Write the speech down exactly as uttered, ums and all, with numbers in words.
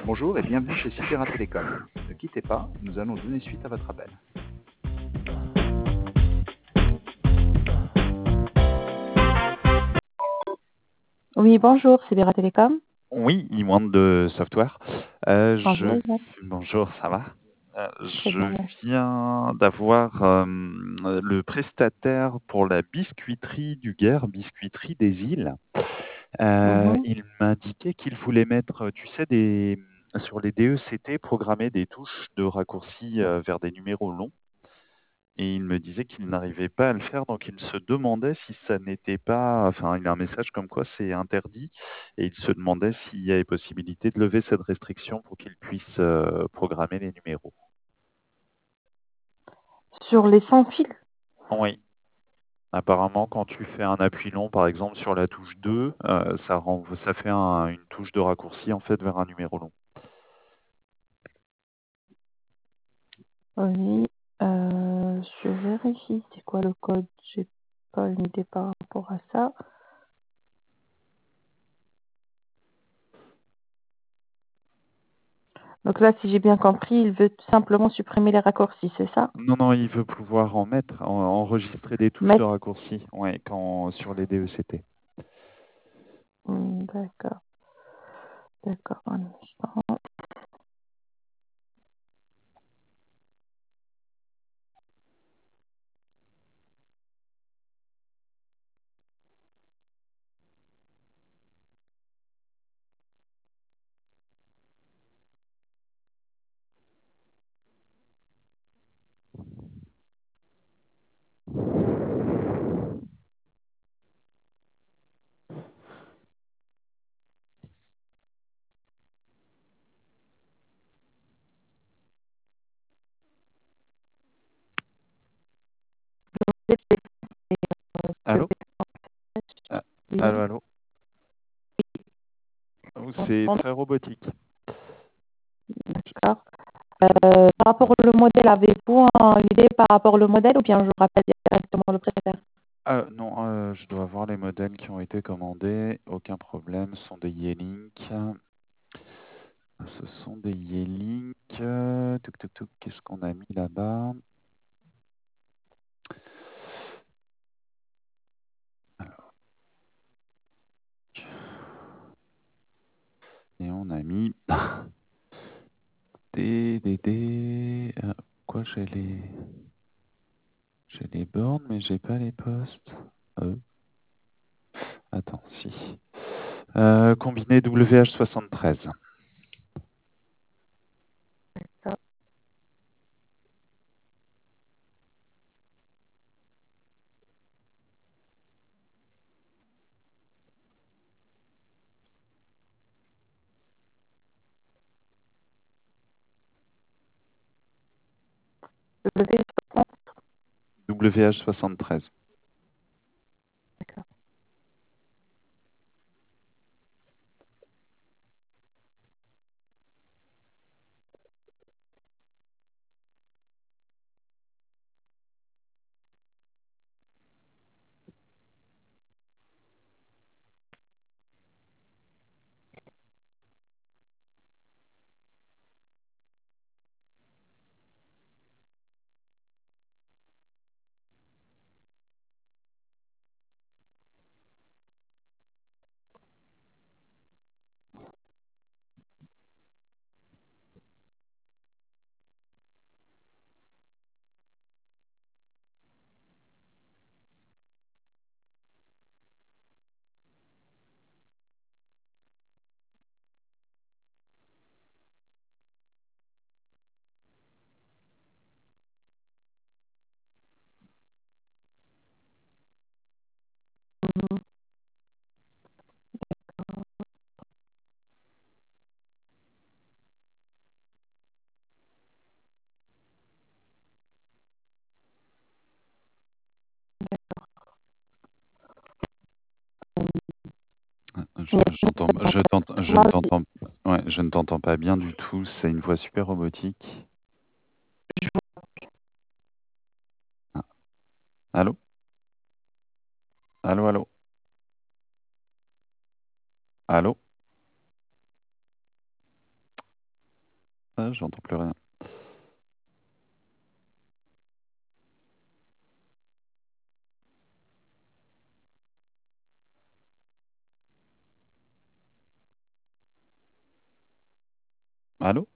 Bonjour et bienvenue chez Sierra Télécom. Ne quittez pas, nous allons donner suite à votre appel. Oui, bonjour, c'est Vera Télécom. Oui, Iwan de Software. Euh, je... Bonjour, Isaac. Bonjour, ça va? Euh, Très je bien, merci. viens d'avoir euh, le prestataire pour la biscuiterie du Guer, biscuiterie des îles. Euh, Mhm. il m'indiquait qu'il voulait mettre, tu sais, des, sur les D E C T, programmer des touches de raccourci euh, vers des numéros longs. Et il me disait qu'il n'arrivait pas à le faire, donc il se demandait si ça n'était pas, enfin, il a un message comme quoi c'est interdit, et il se demandait s'il y avait possibilité de lever cette restriction pour qu'il puisse euh, programmer les numéros. Sur les sans fil, Oui. Apparemment, quand tu fais un appui long, par exemple sur la touche deux, euh, ça, renvo- ça fait un- une touche de raccourci en fait vers un numéro long. oui. Euh, je vérifie c'est quoi le code. J'ai pas une idée par rapport à ça. Donc là, si j'ai bien compris, il veut tout simplement supprimer les raccourcis, c'est ça? Non, non, il veut pouvoir en mettre, en- enregistrer des touches de Mettre. raccourci, ouais, quand, sur les D E C T. Hmm, d'accord, d'accord. Un instant. Allô? Ah, Oui, allô, allô? Oh, vous c'est m'entendez? très robotique. D'accord. Euh, par rapport au modèle, avez-vous un- une idée par rapport au modèle ou bien je rappelle directement le prestataire? Ah, non, euh, je dois avoir les modèles qui ont été commandés. Aucun problème, ce sont des Yeelink. Ce sont des Yeelink. Euh, Tuk tuk tuk, qu'est-ce qu'on a mis là-bas? Alors, et on a mis des, des, des. euh, quoi, j'ai les. J'ai les bornes, mais j'ai pas les postes. Euh, attends, si. Euh, combiné W H soixante-treize. Le V soixante, W H soixante-treize. d'accord. Mhm. Je, j'entends, je, t'entends- je ne t'entends, ouais, je ne t'entends pas bien du tout. C'est une voix super robotique. Ah, allô? Allô, allô? Allô? j'entends plus rien. Allô?